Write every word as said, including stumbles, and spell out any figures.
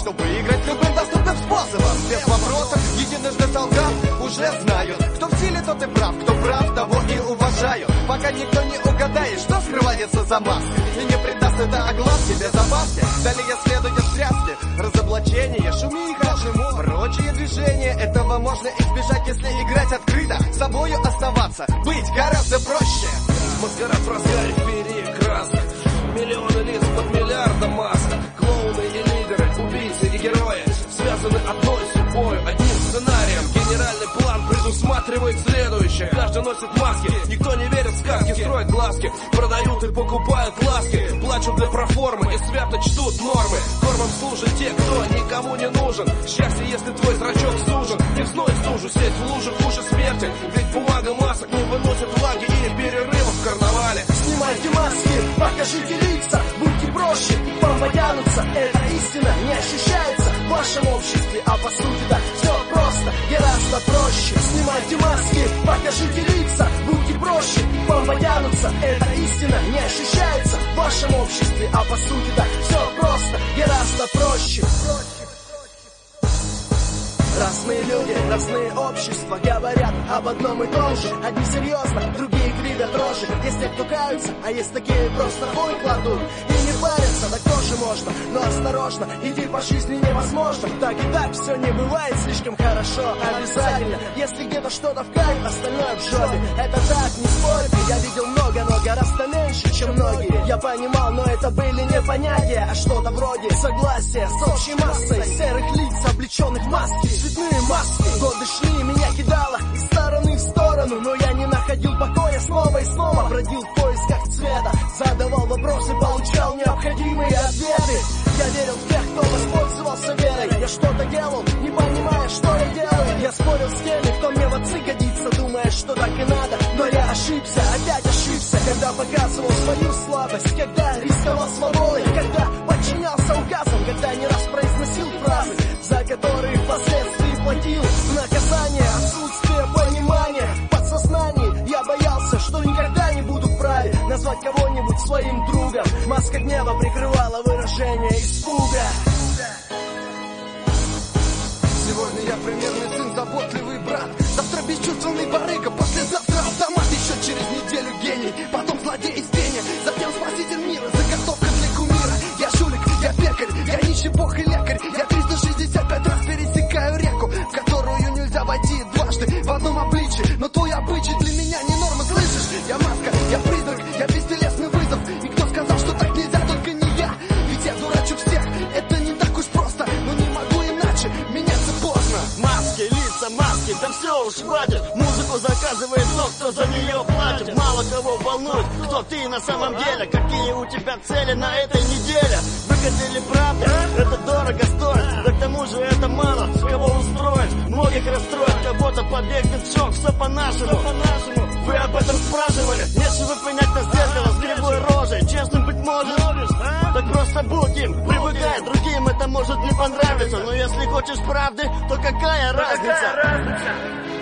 чтобы выиграть любым доступным способом. Без вопросов, единожды солдат уже знают, кто в силе, тот и прав, кто прав, того и уважаю. Пока никто не угадает, что скрывается за маской, и не придаст это огласке без опаски. Далее следует встряски, разоблачение, шумиха, прочие движения. Этого можно избежать, если играть открыто, собою оставаться, быть гораздо проще. Маскарад в разгаре перекрасок, миллионы лиц под миллиардом масок. Клоуны и лидеры, убийцы и герои связаны одной судьбой, одним сценарием. Генеральный план предусматривает следующее: каждый носит маски, никто не верит в сказки, строят глазки, продают и покупают ласки, плачут для проформы и свято чтут нормы. Кормом служат те, кто никому не нужен. Счастье, если твой зрачок сужен, весной стужу сеть в луже хуже смерти. Ведь бумага масок не выносит влаги и перерывов в карнавале. Снимайте маски, покажите лица, будьте проще, вам потянутся. Эта истина не ощущается в вашем обществе, а по сути да, все просто, гораздо проще. Снимайте маски, покажите лица, будьте проще, вам потянутся. Эта истина не ощущается в вашем обществе, а по сути да, все просто, гораздо проще. Разные люди, разные общества говорят об одном и том же. Одни серьезно, другие кривят рожи. Есть те, кто каются, а есть такие просто хуй кладут и не парятся, так тоже можно, но осторожно, идти по жизни невозможно. Так и так все не бывает слишком хорошо. Обязательно, если где-то что-то в кайф, остальное в жопе. Это так, не спорьте, я видел много, но гораздо меньше, чем многие. Я понимал, но это были не понятия, а что-то вроде согласия с общей массой серых лиц, облеченных в маски. Цветные маски, годы шли, меня кидало из стороны в сторону, но я не находил покоя, снова и снова бродил в поисках цвета, задавал вопросы, получал необходимые ответы. Я верил в тех, кто воспользовался верой, я что-то делал, не понимая, что я делаю. Я спорил с теми, кто мне в отцы годится, думая, что так и надо, но я ошибся, опять ошибся, когда показывал свою слабость, когда рисковал свободой, когда подчинялся указам, когда не раз произносил фразы, за которые впоследствии платил в наказание. Отсутствие понимания в подсознании. Я боялся, что никогда не буду вправе назвать кого-нибудь своим другом. Маска гнева прикрывала выражение испуга. Сегодня я примерный сын, заботливый брат, завтра бесчувственный барыга, послезавтра автомат, еще через неделю гений, потом злодей из тени, затем спаситель мира, заготовка для кумира. Я жулик, я пекарь, я нищий бог и лекарь, я триста шестьдесят пять раз пересекаю реку, в которую нельзя войти дважды в одном обличии, но твой обычай для меня не норма, слышишь? Я маска, я призрак, я бестелесный вызов, и кто сказал, что так нельзя, только не я, ведь я дурачу всех, это не так уж просто, но не могу иначе, меняться поздно. Маски, лица, маски, да все уж хватит. Музыку заказывает тот, кто за нее платит. Мало кого волнует, кто ты на самом деле, какие у тебя цели на этой неделе. Выкатили правду, это дорого стоит, да к тому же это мало кого устроит. Многих расстроит, кого-то побегнет в шок, все по-нашему. Вы об этом спрашивали, нечего понять на зеркало с кривой рожей. Честным быть может, так просто будь им, привыкай, другим это может не понравиться. Но если хочешь правды, то какая разница?